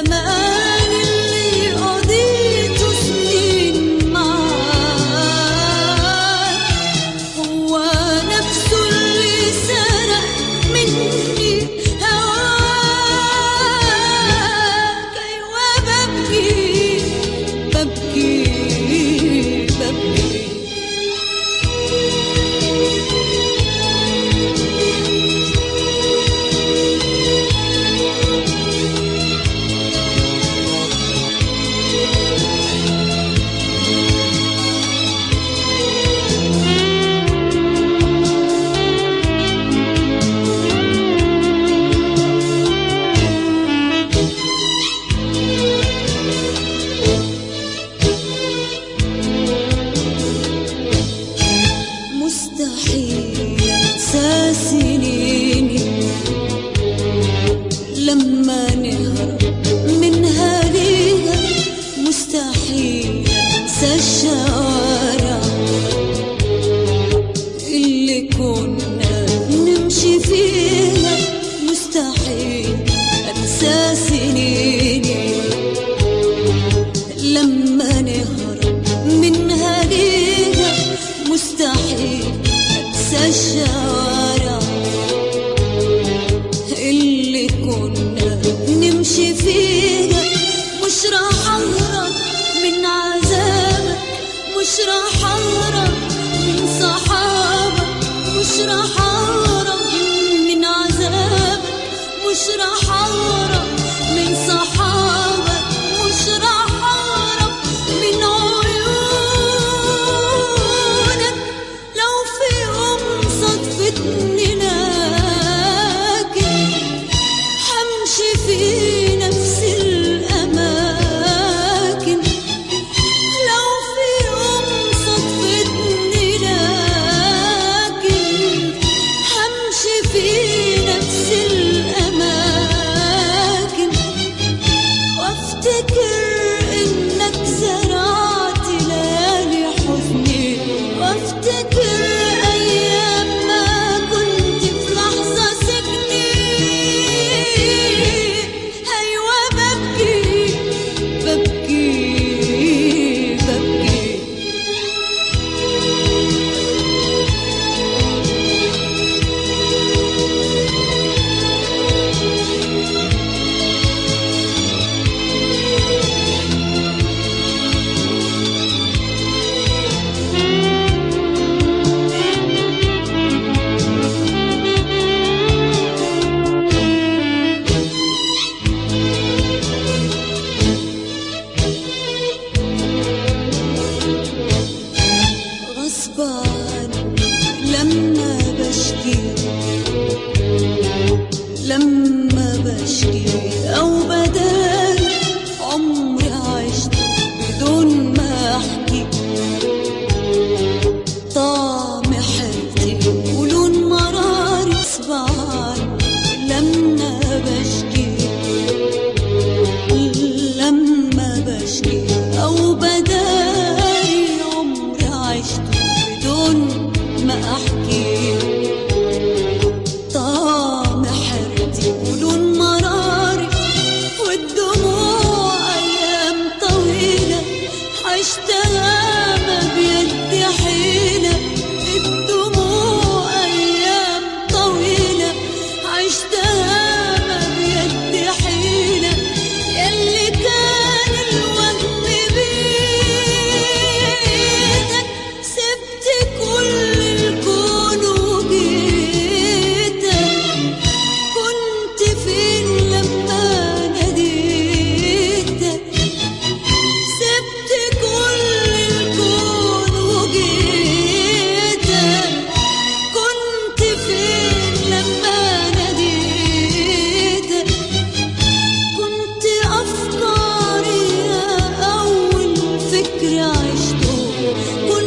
الزمان اللي قضيته سنين معاك هو نفسه اللي سرق مني هواك. أيوة ببكي ببكي ببكي مستحيل انسى سنيني لما نهرب منها ليها، مستحيل انسى الشوارع اللي كنا نمشي فيها، مستحيل انسى سنيني لما نهرب منها ليها، مستحيل انسى الشوارع اللي كنا نمشي فيها. مش راح اهرب من عذابك، مش راح اهرب من صحابك، مش راح اهرب من عذابك، مش راح اهرب من صحابك، مش راح اهرب من عيونك. لو في يوم صدفتني لكن همشي في نفس الأماكن. لو في يوم صدفتني لكن همشي في نفس الأماكن. وافتكر انك زرعت ليالي حزني، وافتكر ايام ما كنت في لحظة سجني. ايوه ببكي ببكي ببكي غصب عني لما بشكي، لما بشكي أو بدال عمري عشت بدون ما أحكي. طعم حيرتي ولون مراري غصب عني لما بشكي، لما بشكي أو بدالي عمري عشت بدون ما أحكي. طعم حيرتي ولون مراري والدموع أيام طويلة عشتها ما بيدي حيلة. الدموع أيام طويلة عشتها ما بيدي حيلة. ياللي كان الوهم بيدك سبت كل الكون وجيتك. كنت فين لما ناديتك؟ سبت كل الكون وجيتك. كنت فين لما ناديتك؟ كنت أفكاري أول فكر عشته،